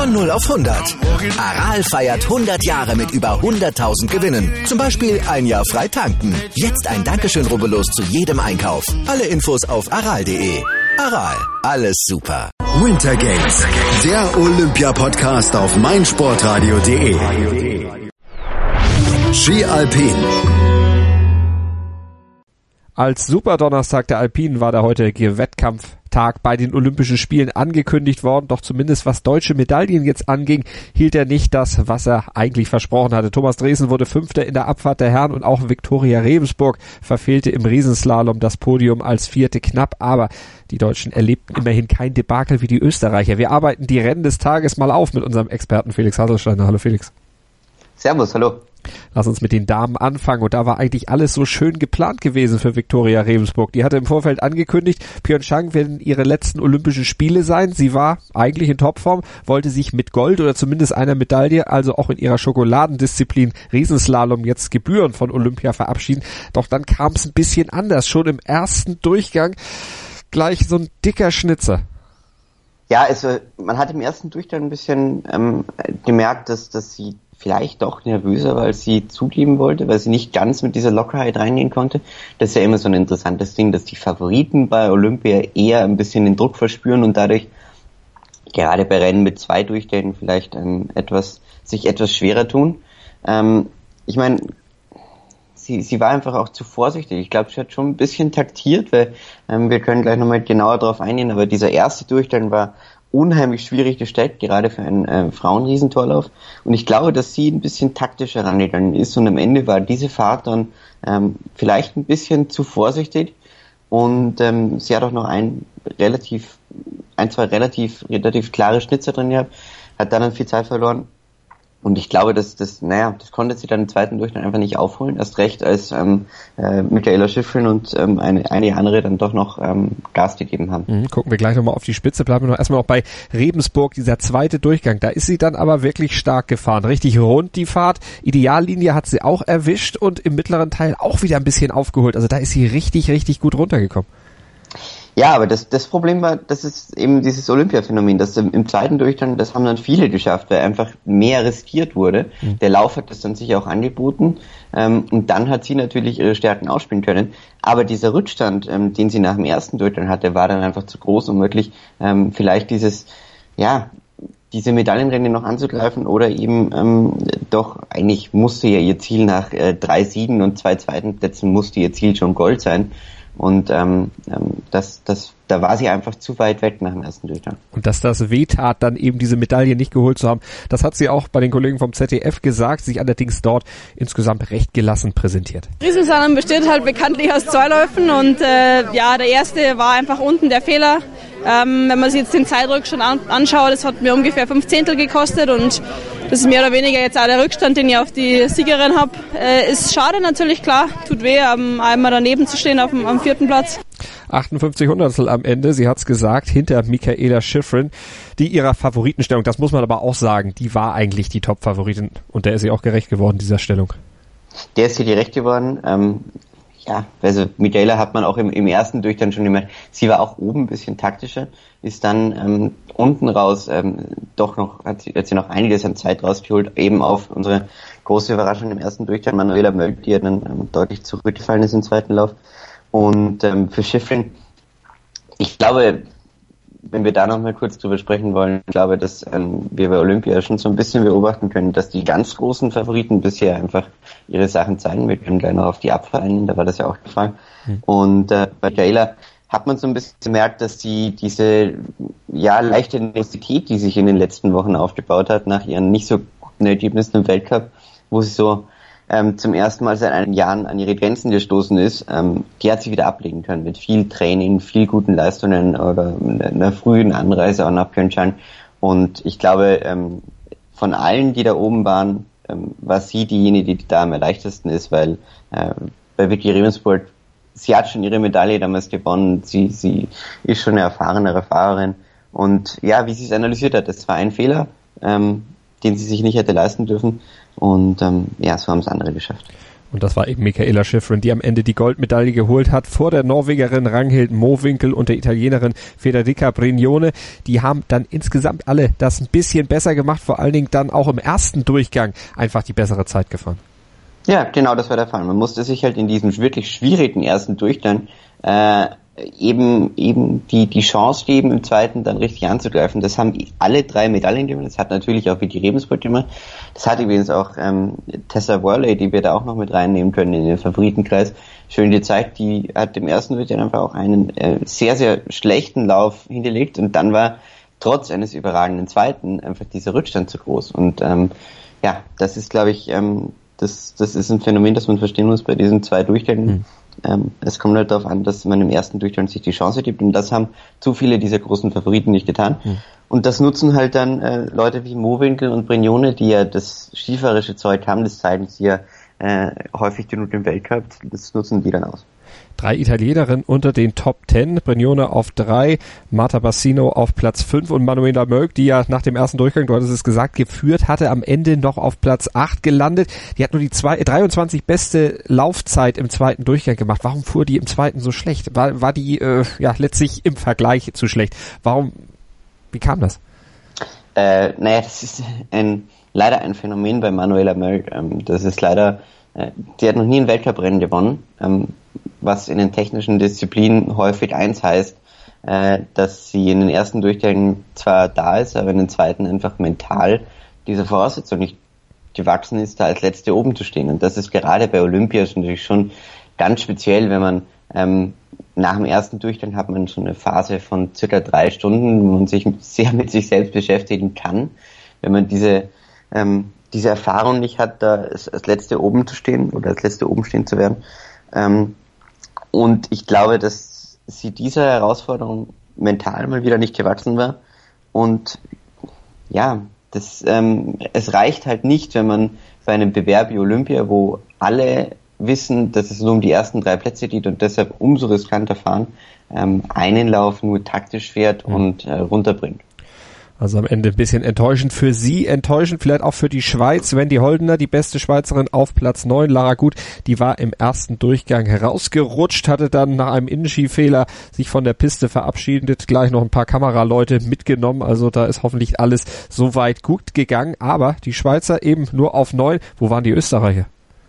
Von 0 auf 100. Aral feiert 100 Jahre mit über 100.000 Gewinnen. Zum Beispiel ein Jahr frei tanken. Jetzt ein Dankeschön, rubbellos zu jedem Einkauf. Alle Infos auf aral.de. Aral, alles super. Winter Games, der Olympia-Podcast auf meinsportradio.de. Ski Alpin. Als Superdonnerstag der Alpinen war der heutige Wettkampftag bei den Olympischen Spielen angekündigt worden, doch zumindest was deutsche Medaillen jetzt anging, hielt er nicht das, was er eigentlich versprochen hatte. Thomas Dresen wurde Fünfter in der Abfahrt der Herren und auch Viktoria Rebensburg verfehlte im Riesenslalom das Podium als Vierte knapp, aber die Deutschen erlebten immerhin kein Debakel wie die Österreicher. Wir arbeiten die Rennen des Tages mal auf mit unserem Experten Felix Hasselsteiner. Hallo Felix. Servus, hallo. Lass uns mit den Damen anfangen und da war eigentlich alles so schön geplant gewesen für Viktoria Rebensburg. Die hatte im Vorfeld angekündigt, Pyeongchang werden ihre letzten Olympischen Spiele sein. Sie war eigentlich in Topform, wollte sich mit Gold oder zumindest einer Medaille, also auch in ihrer Schokoladendisziplin Riesenslalom jetzt Gebühren von Olympia verabschieden. Doch dann kam es ein bisschen anders. Schon im ersten Durchgang gleich so ein dicker Schnitzer. Ja, also man hat im ersten Durchgang ein bisschen gemerkt, dass sie vielleicht doch nervöser war, als sie zugeben wollte, weil sie nicht ganz mit dieser Lockerheit reingehen konnte. Das ist ja immer so ein interessantes Ding, dass die Favoriten bei Olympia eher ein bisschen den Druck verspüren und dadurch gerade bei Rennen mit 2 Durchgängen vielleicht sich etwas schwerer tun. Ich meine, sie war einfach auch zu vorsichtig. Ich glaube, sie hat schon ein bisschen taktiert, weil wir können gleich nochmal genauer drauf eingehen, aber dieser erste Durchgang war unheimlich schwierig gestellt, gerade für einen Frauenriesentorlauf. Und ich glaube, dass sie ein bisschen taktischer rangegangen ist und am Ende war diese Fahrt dann vielleicht ein bisschen zu vorsichtig und sie hat auch noch zwei relativ klare Schnitzer drin gehabt, hat dann viel Zeit verloren. Und ich glaube, das konnte sie dann im zweiten Durchgang einfach nicht aufholen. Erst recht, als Michaela Shiffrin und einige andere dann doch noch Gas gegeben haben. Gucken wir gleich nochmal auf die Spitze. Bleiben wir noch erstmal noch bei Rebensburg, dieser zweite Durchgang. Da ist sie dann aber wirklich stark gefahren. Richtig rund die Fahrt. Ideallinie hat sie auch erwischt und im mittleren Teil auch wieder ein bisschen aufgeholt. Also da ist sie richtig, richtig gut runtergekommen. Ja, aber das Problem war, das ist eben dieses Olympia-Phänomen, dass im zweiten Durchgang, das haben dann viele geschafft, weil einfach mehr riskiert wurde. Der Lauf hat das dann sich auch angeboten und dann hat sie natürlich ihre Stärken ausspielen können. Aber dieser Rückstand, den sie nach dem ersten Durchgang hatte, war dann einfach zu groß, um wirklich vielleicht diese Medaillenrennen noch anzugreifen oder eben doch, eigentlich musste ja ihr Ziel nach 3 Siegen und 2 zweiten Plätzen musste ihr Ziel schon Gold sein. Und da war sie einfach zu weit weg nach dem ersten Durchgang. Und dass das wehtat, dann eben diese Medaille nicht geholt zu haben, das hat sie auch bei den Kollegen vom ZDF gesagt, sich allerdings dort insgesamt recht gelassen präsentiert. Riesenslalom besteht halt bekanntlich aus 2 Läufen und der erste war einfach unten der Fehler. Wenn man sich jetzt den Zeitrückstand anschaut, das hat mir ungefähr 5 Zehntel gekostet und das ist mehr oder weniger jetzt auch der Rückstand, den ich auf die Siegerin habe. Ist schade natürlich, klar, tut weh, einmal daneben zu stehen am 4. Platz. 58 Hundertstel am Ende, sie hat's gesagt, hinter Michaela Shiffrin, die ihrer Favoritenstellung, das muss man aber auch sagen, die war eigentlich die Top-Favoritin und der ist sie auch gerecht geworden, dieser Stellung. Der ist ihr gerecht geworden, also Michaela hat man auch im ersten Durchgang schon gemerkt, sie war auch oben ein bisschen taktischer, ist dann unten raus hat sie noch einiges an Zeit rausgeholt, eben auf unsere große Überraschung im ersten Durchgang, Manuela Mölk, die dann deutlich zurückgefallen ist im zweiten Lauf. Und für Shiffrin, ich glaube, wenn wir da noch mal kurz drüber sprechen wollen, ich glaube, dass wir bei Olympia schon so ein bisschen beobachten können, dass die ganz großen Favoriten bisher einfach ihre Sachen zeigen. Wir können gleich noch auf die Abfahrt eingehen, da war das ja auch gefallen. Und bei Jayla hat man so ein bisschen gemerkt, dass diese leichte Nervosität, die sich in den letzten Wochen aufgebaut hat, nach ihren nicht so guten Ergebnissen im Weltcup, wo sie so zum ersten Mal seit einigen Jahren an ihre Grenzen gestoßen ist, die hat sie wieder ablegen können mit viel Training, viel guten Leistungen oder einer frühen Anreise auch nach Pyeongchang. Und ich glaube, von allen, die da oben waren, war sie diejenige, die da am leichtesten ist, weil bei Vicky Rebensburg, sie hat schon ihre Medaille damals gewonnen, sie ist schon eine erfahrenere Fahrerin. Und ja, wie sie es analysiert hat, das war ein Fehler, den sie sich nicht hätte leisten dürfen. Und so haben es andere geschafft. Und das war eben Mikaela Shiffrin, die am Ende die Goldmedaille geholt hat, vor der Norwegerin Ragnhild Mowinckel und der Italienerin Federica Brignone. Die haben dann insgesamt alle das ein bisschen besser gemacht, vor allen Dingen dann auch im ersten Durchgang einfach die bessere Zeit gefahren. Ja, genau, das war der Fall. Man musste sich halt in diesem wirklich schwierigen ersten Durchgang eben die Chance geben, im zweiten dann richtig anzugreifen. Das haben alle 3 Medaillen gemacht. Das hat natürlich auch Vicky Rebensburg gemacht. Das hat übrigens auch Tessa Worley, die wir da auch noch mit reinnehmen können in den Favoritenkreis, schön gezeigt. Die hat im ersten Durchgang einfach auch einen sehr, sehr schlechten Lauf hingelegt und dann war trotz eines überragenden zweiten einfach dieser Rückstand zu groß. Und das ist, glaube ich, das ist ein Phänomen, das man verstehen muss bei diesen 2 Durchgängen. Es kommt halt darauf an, dass man im ersten Durchgang sich die Chance gibt und das haben zu viele dieser großen Favoriten nicht getan. Und das nutzen halt dann Leute wie Mowinckel und Brignone, die ja das skifahrerische Zeug haben, das zeigen sie ja häufig genug im Weltcup, das nutzen die dann aus. 3 Italienerinnen unter den Top 10, Brignone auf 3, Marta Bassino auf Platz 5 und Manuela Moerk, die ja nach dem ersten Durchgang, du hattest es gesagt, geführt hatte, am Ende noch auf Platz 8 gelandet. Die hat nur die 23 beste Laufzeit im zweiten Durchgang gemacht. Warum fuhr die im zweiten so schlecht? War die letztlich im Vergleich zu schlecht? Wie kam das? Das ist leider ein Phänomen bei Manuela Moerk. Das ist leider, die hat noch nie ein Weltcuprennen gewonnen, was in den technischen Disziplinen häufig eins heißt, dass sie in den ersten Durchgängen zwar da ist, aber in den zweiten einfach mental dieser Voraussetzung nicht gewachsen ist, da als Letzte oben zu stehen. Und das ist gerade bei Olympia natürlich schon ganz speziell, wenn man nach dem ersten Durchgang hat man schon eine Phase von circa 3 Stunden, wo man sich sehr mit sich selbst beschäftigen kann. Wenn man diese Erfahrung nicht hat, da als Letzte oben zu stehen oder als Letzte oben stehen zu werden. Und ich glaube, dass sie dieser Herausforderung mental mal wieder nicht gewachsen war. Und ja, es reicht halt nicht, wenn man bei einem Bewerb wie Olympia, wo alle wissen, dass es nur um die ersten 3 Plätze geht und deshalb umso riskanter fahren, einen Lauf nur taktisch fährt und runterbringt. Also am Ende ein bisschen enttäuschend für sie, enttäuschend vielleicht auch für die Schweiz. Wendy Holdener, die beste Schweizerin, auf Platz 9. Lara Gut, die war im ersten Durchgang herausgerutscht, hatte dann nach einem Innenskifehler sich von der Piste verabschiedet, gleich noch ein paar Kameraleute mitgenommen. Also da ist hoffentlich alles soweit gut gegangen. Aber die Schweizer eben nur auf 9. Wo waren die Österreicher?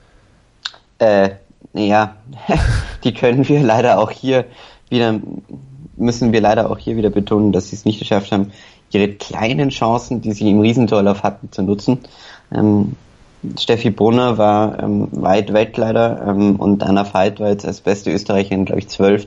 Die können wir leider auch hier wieder, müssen wir leider auch hier wieder betonen, dass sie es nicht geschafft haben, ihre kleinen Chancen, die sie im Riesentorlauf hatten, zu nutzen. Steffi Brunner war weit weg leider und Anna Veit war jetzt als beste Österreicherin, glaube ich, 12.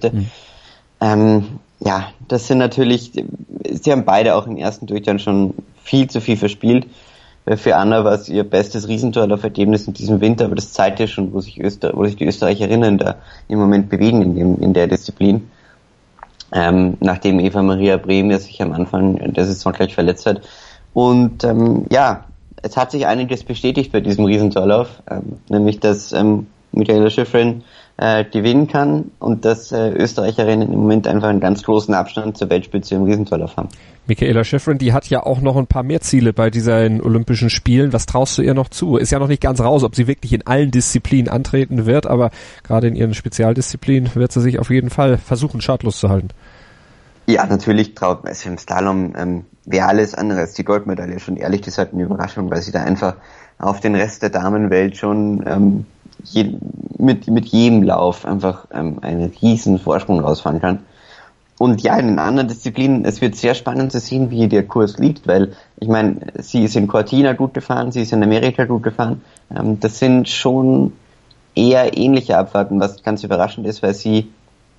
Das sind natürlich, sie haben beide auch im ersten Durchgang schon viel zu viel verspielt. Für Anna war es ihr bestes Riesentorlaufergebnis in diesem Winter, aber das zeigt ja schon, wo sich die Österreicherinnen da im Moment bewegen in der Disziplin. Nachdem Eva Maria Brehm ja sich am Anfang der Saison gleich verletzt hat. Und es hat sich einiges bestätigt bei diesem Riesentorlauf, nämlich dass Mikaela Shiffrin gewinnen kann und dass Österreicherinnen im Moment einfach einen ganz großen Abstand zur Weltspitze im Riesentorlauf haben. Mikaela Shiffrin, die hat ja auch noch ein paar mehr Ziele bei diesen Olympischen Spielen. Was traust du ihr noch zu? Ist ja noch nicht ganz raus, ob sie wirklich in allen Disziplinen antreten wird, aber gerade in ihren Spezialdisziplinen wird sie sich auf jeden Fall versuchen, schadlos zu halten. Ja, natürlich traut man es im Slalom. Wäre alles andere als die Goldmedaille schon ehrlich gesagt eine Überraschung, weil sie da einfach auf den Rest der Damenwelt schon mit jedem Lauf einfach einen riesen Vorsprung rausfahren kann. Und ja, in den anderen Disziplinen, es wird sehr spannend zu sehen, wie der Kurs liegt, weil ich meine, sie ist in Cortina gut gefahren, sie ist in Amerika gut gefahren. Das sind schon eher ähnliche Abfahrten, was ganz überraschend ist, weil sie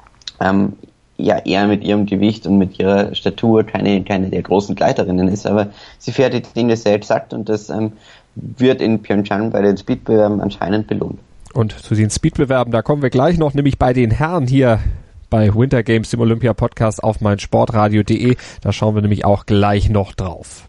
eher mit ihrem Gewicht und mit ihrer Statur keine der großen Gleiterinnen ist, aber sie fährt die Dinge sehr exakt und das wird in Pyeongchang bei den Speedbewerben anscheinend belohnt. Und zu den Speedbewerben, da kommen wir gleich noch, nämlich bei den Herren hier bei Winter Games, dem Olympia-Podcast auf meinsportradio.de. Da schauen wir nämlich auch gleich noch drauf.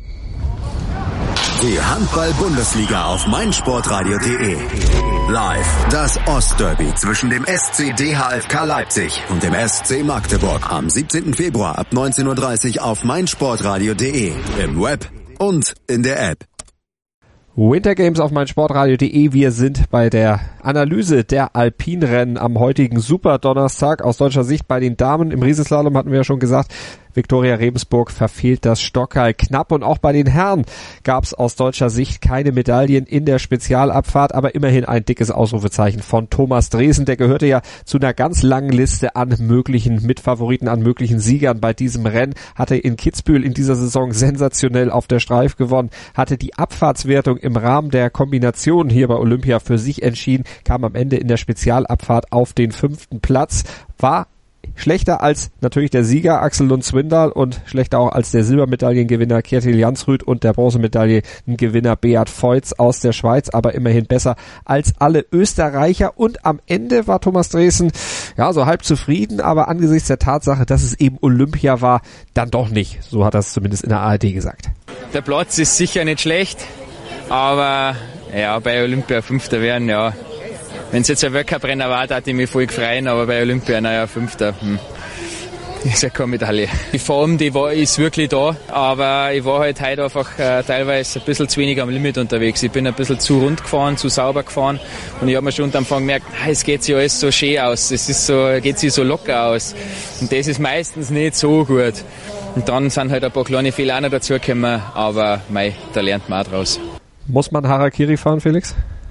Die Handball-Bundesliga auf meinsportradio.de. Live das Ostderby zwischen dem SC DHFK Leipzig und dem SC Magdeburg am 17. Februar ab 19:30 Uhr auf meinsportradio.de, im Web und in der App. Winter Games auf meinsportradio.de. Wir sind bei der Analyse der Alpinrennen am heutigen Superdonnerstag. Aus deutscher Sicht bei den Damen im Riesenslalom hatten wir ja schon gesagt, Viktoria Rebensburg verfehlt das Stockheil knapp, und auch bei den Herren gab es aus deutscher Sicht keine Medaillen in der Spezialabfahrt, aber immerhin ein dickes Ausrufezeichen von Thomas Dresen. Der gehörte ja zu einer ganz langen Liste an möglichen Mitfavoriten, an möglichen Siegern bei diesem Rennen, hatte in Kitzbühel in dieser Saison sensationell auf der Streif gewonnen, hatte die Abfahrtswertung im Rahmen der Kombination hier bei Olympia für sich entschieden, kam am Ende in der Spezialabfahrt auf den 5. Platz, war schlechter als natürlich der Sieger Axel Lund-Swindal und schlechter auch als der Silbermedaillengewinner Kjetil Jansrud und der Bronzemedaillengewinner Beat Feuz aus der Schweiz, aber immerhin besser als alle Österreicher. Und am Ende war Thomas Dresen ja so halb zufrieden, aber angesichts der Tatsache, dass es eben Olympia war, dann doch nicht. So hat er es zumindest in der ARD gesagt. Der Platz ist sicher nicht schlecht, aber ja, bei Olympia Fünfter werden, ja. Wenn es jetzt ein Weltcup-Renner war, da hätte ich mich voll gefreut, aber bei Olympia, naja, Fünfter, ist ja keine Medaille. Die Form, ist wirklich da, aber ich war halt heute einfach teilweise ein bisschen zu wenig am Limit unterwegs. Ich bin ein bisschen zu rund gefahren, zu sauber gefahren, und ich habe mir schon am Anfang gemerkt, es geht sich alles so schön aus, es ist so, geht sich so locker aus, und das ist meistens nicht so gut. Und dann sind halt ein paar kleine Fehler auch noch dazugekommen, aber da lernt man auch draus. Muss man Harakiri fahren, Felix?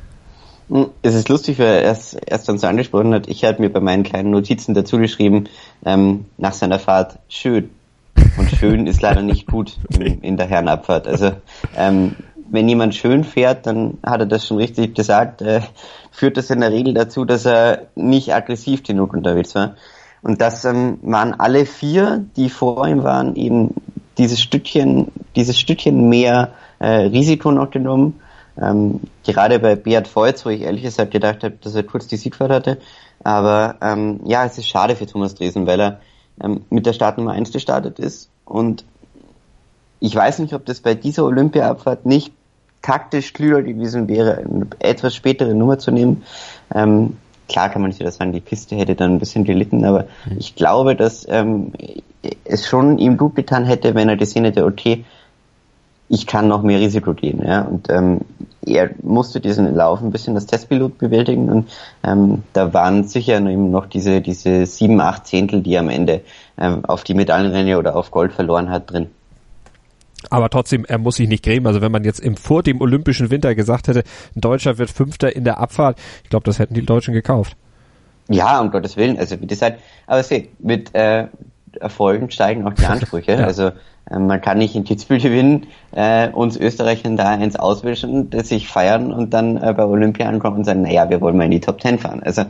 Es ist lustig, weil er erst dann so angesprochen hat. Ich hatte mir bei meinen kleinen Notizen dazu geschrieben, nach seiner Fahrt schön. Und schön ist leider nicht gut in der Herrenabfahrt. Also wenn jemand schön fährt, dann hat er das schon richtig gesagt, führt das in der Regel dazu, dass er nicht aggressiv genug unterwegs war. Und das waren alle 4, die vor ihm waren, eben dieses Stückchen mehr Risiko noch genommen. Gerade bei Beat Feuz, wo ich ehrlich gesagt gedacht habe, dass er kurz die Siegfahrt hatte. Aber es ist schade für Thomas Dresen, weil er mit der Startnummer 1 gestartet ist. Und ich weiß nicht, ob das bei dieser Olympia-Abfahrt nicht taktisch klüger gewesen wäre, eine etwas spätere Nummer zu nehmen. Klar kann man nicht wieder sagen, die Piste hätte dann ein bisschen gelitten, aber ich glaube, dass es schon ihm gut getan hätte, wenn er gesehen hätte, okay, ich kann noch mehr Risiko gehen, ja, und er musste diesen Lauf ein bisschen als Testpilot bewältigen, und da waren sicher eben noch diese 7, 8 Zehntel, die er am Ende auf die Medaillenränge oder auf Gold verloren hat, drin. Aber trotzdem, er muss sich nicht grämen. Also wenn man jetzt vor dem Olympischen Winter gesagt hätte, ein Deutscher wird Fünfter in der Abfahrt, ich glaube, das hätten die Deutschen gekauft. Ja, um Gottes Willen, also wie gesagt, aber mit Erfolgen steigen auch die Ansprüche, ja. Also man kann nicht in Kitzbühel gewinnen, uns Österreichern da eins auswischen, das sich feiern und dann bei Olympia ankommen und sagen, naja, wir wollen mal in die Top 10 fahren. Also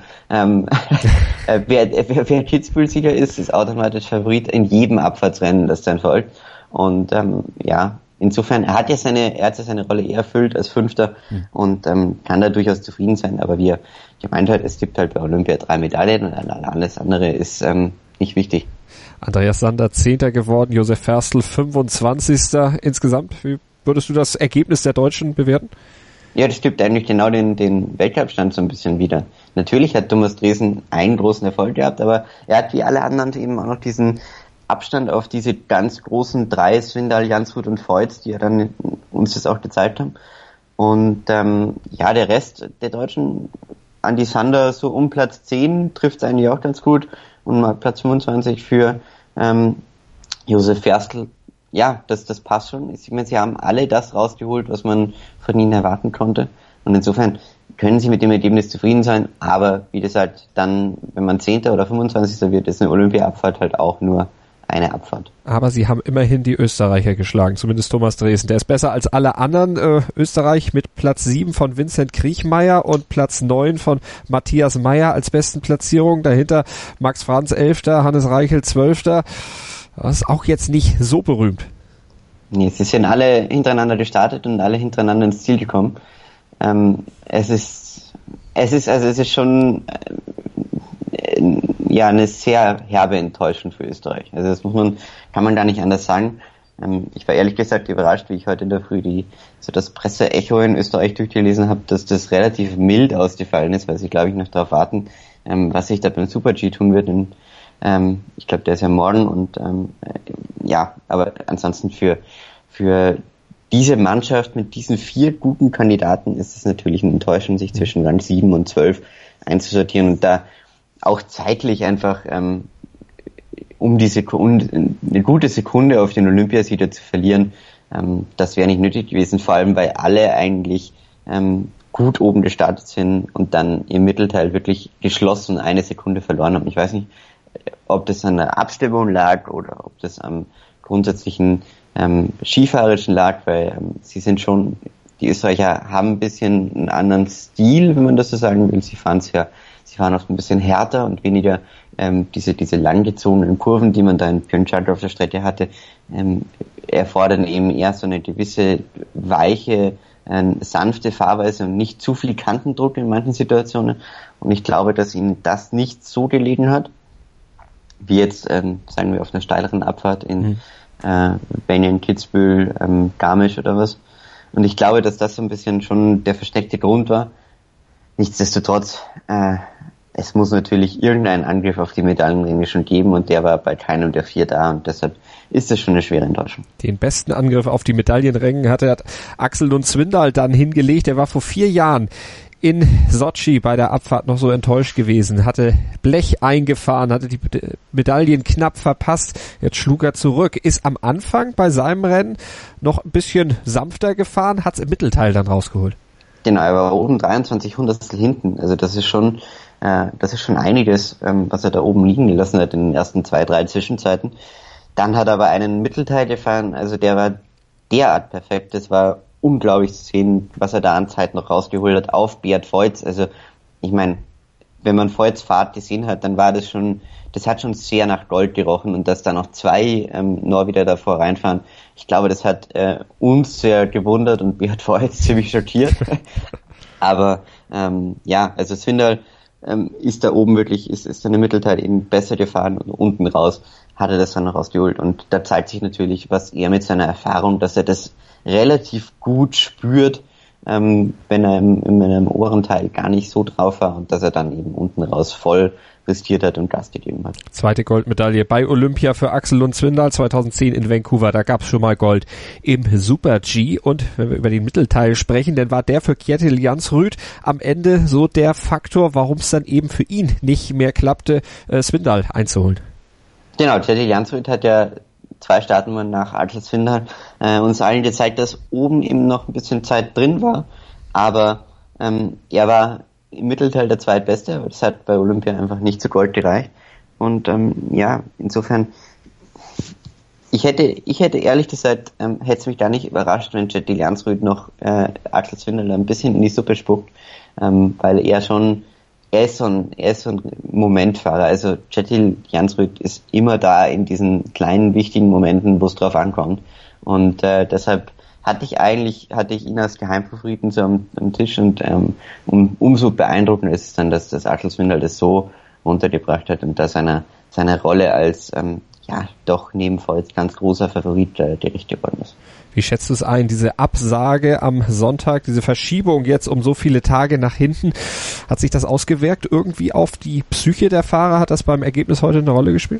wer Kitzbühel-Sieger ist automatisch Favorit in jedem Abfahrtsrennen, das dann folgt. Und insofern, er hat ja seine Rolle eher erfüllt als Fünfter und kann da durchaus zufrieden sein, aber wie er gemeint hat, es gibt halt bei Olympia 3 Medaillen und alles andere ist nicht wichtig. Andreas Sander 10. geworden, Josef Ferstl 25. insgesamt. Wie würdest du das Ergebnis der Deutschen bewerten? Ja, das gibt eigentlich genau den Weltcup-Stand so ein bisschen wieder. Natürlich hat Thomas Dresen einen großen Erfolg gehabt, aber er hat wie alle anderen eben auch noch diesen Abstand auf diese ganz großen 3, Swindal, Jansrud und Feuz, die ja dann uns das auch gezeigt haben. Und der Rest der Deutschen, Andi Sander so um Platz 10, trifft es eigentlich auch ganz gut. Und mal Platz 25 für Josef Ferstl. Ja, das passt schon. Ich meine, sie haben alle das rausgeholt, was man von ihnen erwarten konnte. Und insofern können sie mit dem Ergebnis zufrieden sein. Aber wie gesagt, dann, wenn man 10. oder 25. wird, ist eine Olympia-Abfahrt halt auch nur eine Abfahrt. Aber sie haben immerhin die Österreicher geschlagen, zumindest Thomas Dresen. Der ist besser als alle anderen. Österreich mit Platz 7 von Vincent Kriechmeier und Platz 9 von Matthias Meyer als besten Platzierung. Dahinter Max Franz 11., Hannes Reichel 12. Das ist auch jetzt nicht so berühmt. Nee, sie sind alle hintereinander gestartet und alle hintereinander ins Ziel gekommen. Es ist schon eine sehr herbe Enttäuschung für Österreich. Also das kann man gar nicht anders sagen. Ich war ehrlich gesagt überrascht, wie ich heute in der Früh das Presseecho in Österreich durchgelesen habe, dass das relativ mild ausgefallen ist, weil sie, glaube ich, noch darauf warten, was sich da beim Super-G tun wird. Ich glaube, der ist ja morgen und aber ansonsten für diese Mannschaft mit diesen 4 guten Kandidaten ist es natürlich eine Enttäuschung, sich zwischen Rang 7 und 12 einzusortieren und da auch zeitlich einfach um die Sekunde, eine gute Sekunde auf den Olympiasieger zu verlieren, das wäre nicht nötig gewesen, vor allem weil alle eigentlich gut oben gestartet sind und dann im Mittelteil wirklich geschlossen 1 Sekunde verloren haben. Ich weiß nicht, ob das an der Abstimmung lag oder ob das am grundsätzlichen Skifahrerischen lag, weil sie sind schon, die Österreicher haben ein bisschen einen anderen Stil, wenn man das so sagen will. Sie fahren oft ein bisschen härter und weniger diese langgezogenen Kurven, die man da in Pyeongchang auf der Strecke hatte, erfordern eben eher so eine gewisse weiche, sanfte Fahrweise und nicht zu viel Kantendruck in manchen Situationen. Und ich glaube, dass ihnen das nicht so gelegen hat, wie jetzt, sagen wir, auf einer steileren Abfahrt in Benjen, Kitzbühel, Garmisch oder was. Und ich glaube, dass das so ein bisschen schon der versteckte Grund war. Nichtsdestotrotz, es muss natürlich irgendeinen Angriff auf die Medaillenränge schon geben und der war bei keinem der 4 da und deshalb ist das schon eine schwere Enttäuschung. Den besten Angriff auf die Medaillenränge hat Axel Lund Svindal dann hingelegt. Er war vor 4 Jahren in Sotschi bei der Abfahrt noch so enttäuscht gewesen, hatte Blech eingefahren, hatte die Medaillen knapp verpasst, jetzt schlug er zurück, ist am Anfang bei seinem Rennen noch ein bisschen sanfter gefahren, hat es im Mittelteil dann rausgeholt. Genau, er war oben 23 Hundertstel hinten, also das ist schon einiges, was er da oben liegen gelassen hat in den ersten 2, 3 Zwischenzeiten. Dann hat er aber einen Mittelteil gefahren, also der war derart perfekt, das war unglaublich zu sehen, was er da an Zeit noch rausgeholt hat auf Beat Feuz. Also ich meine, wenn man Feuz Fahrt gesehen hat, dann war das hat schon sehr nach Gold gerochen und dass da noch 2 Norweger davor reinfahren, ich glaube, das hat uns sehr gewundert und Beat Feuz ziemlich schockiert. Aber also Svindal ist da oben wirklich, ist dann im Mittelteil eben besser gefahren und unten raus hat er das dann noch rausgeholt und da zeigt sich natürlich, was er mit seiner Erfahrung, dass er das relativ gut spürt, wenn er in einem oberen Teil gar nicht so drauf war und dass er dann eben unten raus voll riskiert hat und Gas gegeben hat. 2. Goldmedaille bei Olympia für Axel Lund Svindal 2010 in Vancouver, da gab es schon mal Gold im Super-G und wenn wir über den Mittelteil sprechen, dann war der für Kjetil Jansrud am Ende so der Faktor, warum es dann eben für ihn nicht mehr klappte, Svindal einzuholen. Genau, Kjetil Jansrud hat ja 2 Startnummern nach Axel Svindal uns allen gezeigt, dass oben eben noch ein bisschen Zeit drin war, aber er war im Mittelteil der Zweitbeste, aber das hat bei Olympia einfach nicht zu Gold gereicht und insofern ich hätte ehrlich gesagt, hätte es mich gar nicht überrascht, wenn Kjetil Jansrud noch Axel Svindal ein bisschen in die Suppe spuckt, weil er ist so ein Momentfahrer. Also Kjetil Jansrud ist immer da in diesen kleinen, wichtigen Momenten, wo es drauf ankommt. Und deshalb hatte ich ihn als Geheimfavoriten so am Tisch und umso beeindruckender ist es dann, dass das Axel Svindal das so runtergebracht hat und da seiner Rolle als doch neben Feuz ganz großer Favorit gerecht geworden ist. Wie schätzt du es ein, diese Absage am Sonntag, diese Verschiebung jetzt um so viele Tage nach hinten, hat sich das ausgewirkt irgendwie auf die Psyche der Fahrer? Hat das beim Ergebnis heute eine Rolle gespielt?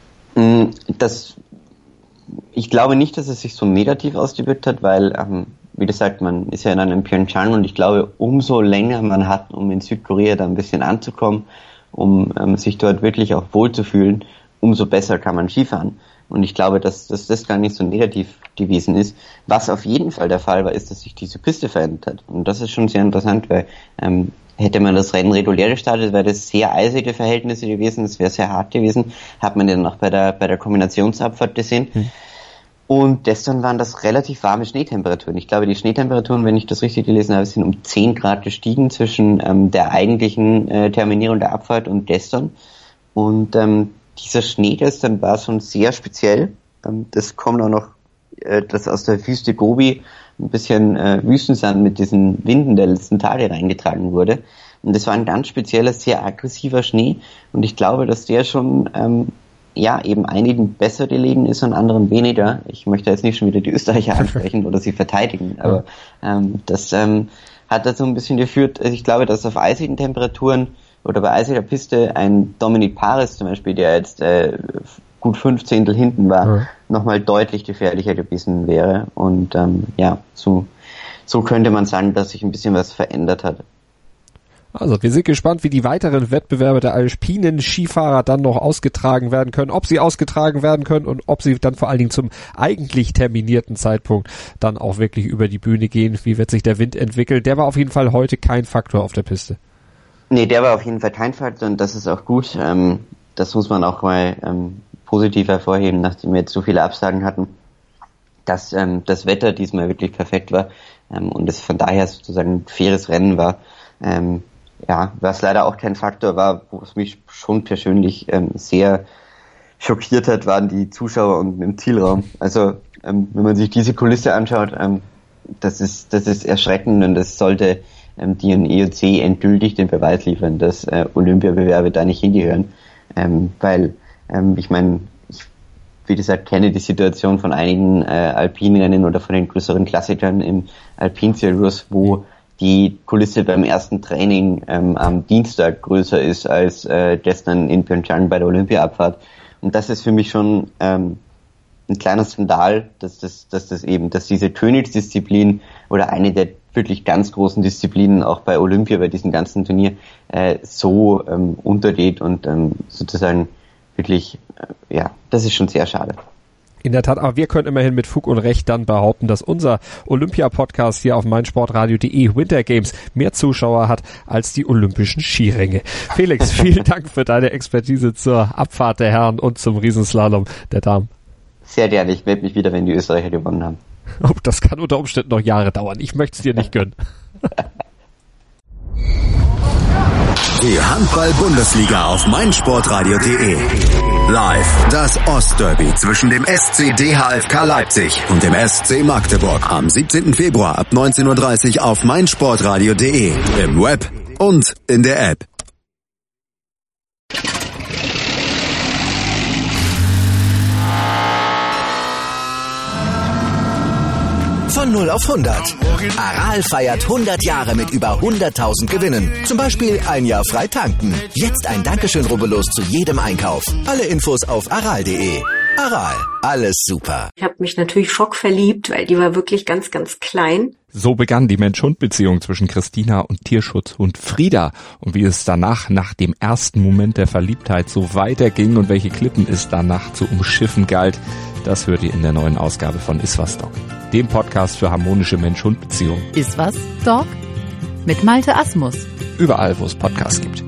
Ich glaube nicht, dass es sich so negativ ausgewirkt hat, weil, wie gesagt, man ist ja in einem Pyeongchang und ich glaube, umso länger man hat, um in Südkorea da ein bisschen anzukommen, um sich dort wirklich auch wohlzufühlen, umso besser kann man Skifahren. Und ich glaube, dass das gar nicht so negativ gewesen ist. Was auf jeden Fall der Fall war, ist, dass sich diese Piste verändert hat. Und das ist schon sehr interessant, weil hätte man das Rennen regulär gestartet, wäre das sehr eisige Verhältnisse gewesen, das wäre sehr hart gewesen. Hat man dann auch bei der Kombinationsabfahrt gesehen. Und gestern waren das relativ warme Schneetemperaturen. Ich glaube, die Schneetemperaturen, wenn ich das richtig gelesen habe, sind um 10 Grad gestiegen zwischen der eigentlichen Terminierung der Abfahrt und gestern. Und dieser Schnee gestern war schon sehr speziell. Das kommt auch noch, das aus der Wüste Gobi ein bisschen Wüstensand mit diesen Winden der letzten Tage reingetragen wurde. Und das war ein ganz spezieller, sehr aggressiver Schnee. Und ich glaube, dass der schon eben einigen besser gelegen ist und anderen weniger. Ich möchte jetzt nicht schon wieder die Österreicher ansprechen oder sie verteidigen, aber das hat dazu ein bisschen geführt. Also ich glaube, dass auf eisigen Temperaturen oder bei eisiger Piste ein Dominic Paris zum Beispiel, der jetzt gut 5 Zehntel hinten war, nochmal deutlich gefährlicher gewesen wäre. Und so könnte man sagen, dass sich ein bisschen was verändert hat. Also wir sind gespannt, wie die weiteren Wettbewerbe der alpinen Skifahrer dann noch ausgetragen werden können, ob sie ausgetragen werden können und ob sie dann vor allen Dingen zum eigentlich terminierten Zeitpunkt dann auch wirklich über die Bühne gehen. Wie wird sich der Wind entwickeln? Der war auf jeden Fall heute kein Faktor auf der Piste. Nee, der war auf jeden Fall kein Faktor und das ist auch gut. Das muss man auch mal positiv hervorheben, nachdem wir jetzt so viele Absagen hatten, dass das Wetter diesmal wirklich perfekt war und es von daher sozusagen ein faires Rennen war. Was leider auch kein Faktor war, wo es mich schon persönlich sehr schockiert hat, waren die Zuschauer und im Zielraum. Also wenn man sich diese Kulisse anschaut, das ist erschreckend und das sollte die IOC endgültig den Beweis liefern, dass Olympiabewerbe da nicht hingehören. Weil ich meine, wie gesagt, kenne die Situation von einigen Alpinrennen oder von den größeren Klassikern im Alpin-Cirrus, wo die Kulisse beim ersten Training am Dienstag größer ist als gestern in Pyeongchang bei der Olympiaabfahrt. Und das ist für mich schon ein kleiner Skandal, dass diese Königsdisziplin oder eine der wirklich ganz großen Disziplinen auch bei Olympia, bei diesem ganzen Turnier, so untergeht und sozusagen wirklich, das ist schon sehr schade. In der Tat, aber wir können immerhin mit Fug und Recht dann behaupten, dass unser Olympia-Podcast hier auf meinsportradio.de Winter Games mehr Zuschauer hat als die olympischen Skiränge. Felix, vielen Dank für deine Expertise zur Abfahrt der Herren und zum Riesenslalom der Damen. Sehr gerne, ich melde mich wieder, wenn die Österreicher gewonnen haben. Oh, das kann unter Umständen noch Jahre dauern. Ich möchte es dir nicht gönnen. Die Handball-Bundesliga auf meinsportradio.de. Live das Ostderby zwischen dem SC DHFK Leipzig und dem SC Magdeburg am 17. Februar ab 19:30 Uhr auf meinsportradio.de, im Web und in der App. Von 0 auf 100. Aral feiert 100 Jahre mit über 100.000 Gewinnen. Zum Beispiel ein Jahr frei tanken. Jetzt ein Dankeschön, rubbellos zu jedem Einkauf. Alle Infos auf aral.de. Aral, alles super. Ich habe mich natürlich schockverliebt, weil die war wirklich ganz, ganz klein. So begann die Mensch-Hund-Beziehung zwischen Christina und Tierschutzhund Frieda. Und wie es danach, nach dem ersten Moment der Verliebtheit, so weiterging und welche Klippen es danach zu umschiffen galt, das hört ihr in der neuen Ausgabe von Iswas Dog, dem Podcast für harmonische Mensch-Hund-Beziehungen. Iswas Dog? Mit Malte Asmus. Überall, wo es Podcasts gibt.